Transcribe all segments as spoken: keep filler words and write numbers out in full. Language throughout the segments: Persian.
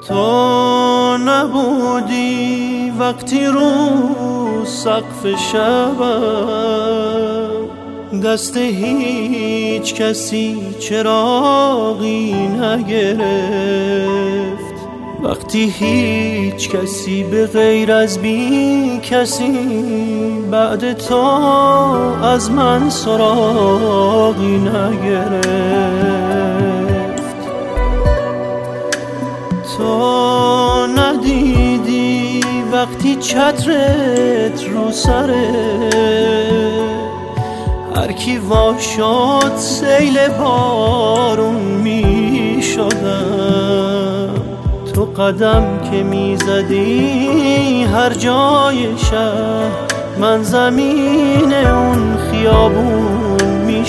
تو نبودی وقتی رو سقف شبم دست هیچ کسی چراغی نگرفت، وقتی هیچ کسی به غیر از بی کسی بعد تو از من سراغی نگرفت. تو ندیدی وقتی چترت رو سره هر کی وا شد سیل بارون می شدم. تو قدم که می زدی هر جای شهر من زمین اون خیابون می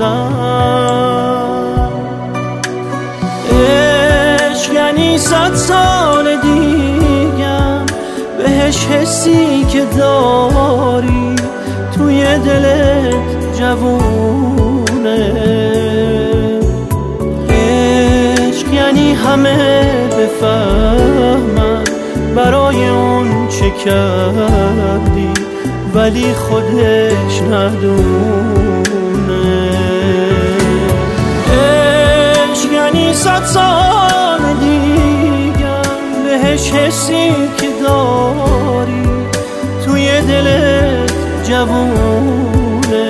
شدم. عشق یعنی صد سال دیگم بهش حسی که داری توی دلت جوونه. عشق یعنی همه بفهمن برای اون چه کردی ولی خودش ندونه. عشق یعنی صد سال دیگم بهش حسی که داری توی دلت جوونه.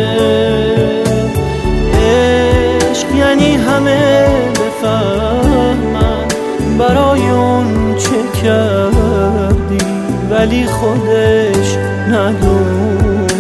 عشق یعنی همه بفهمن برای اون چه کردی ولی خودش ندونه.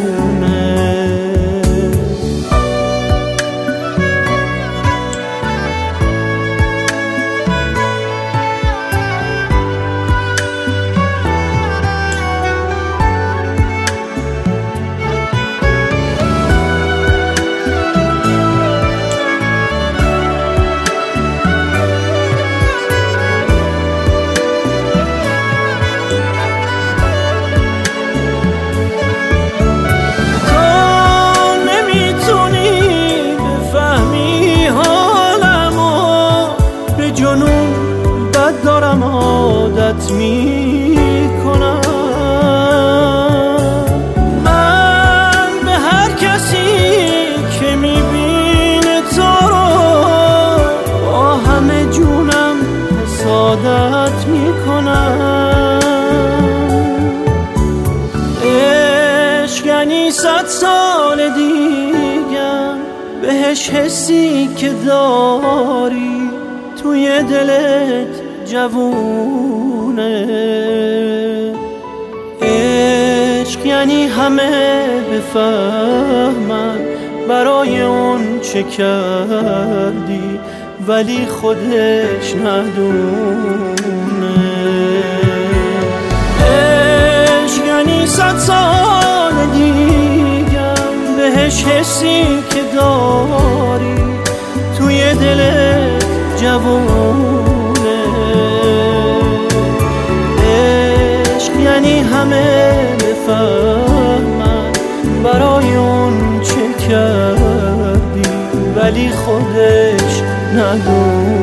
جنون بد دارم عادت می کنم. من به هر کسی که می بینه تو رو با همه جونم حسادت می کنم. عشق یعنی صد سال دیگم بهش حسی که داری توی دلت جوونه. عشق یعنی همه بفهمن برای اون چه کردی ولی خودش ندونه. عشق یعنی صد سال دیگم بهش حسی که داری توی دلت جوونه. عشق یعنی همه بفهمن برای اون چه کردی ولی خودش ندونه.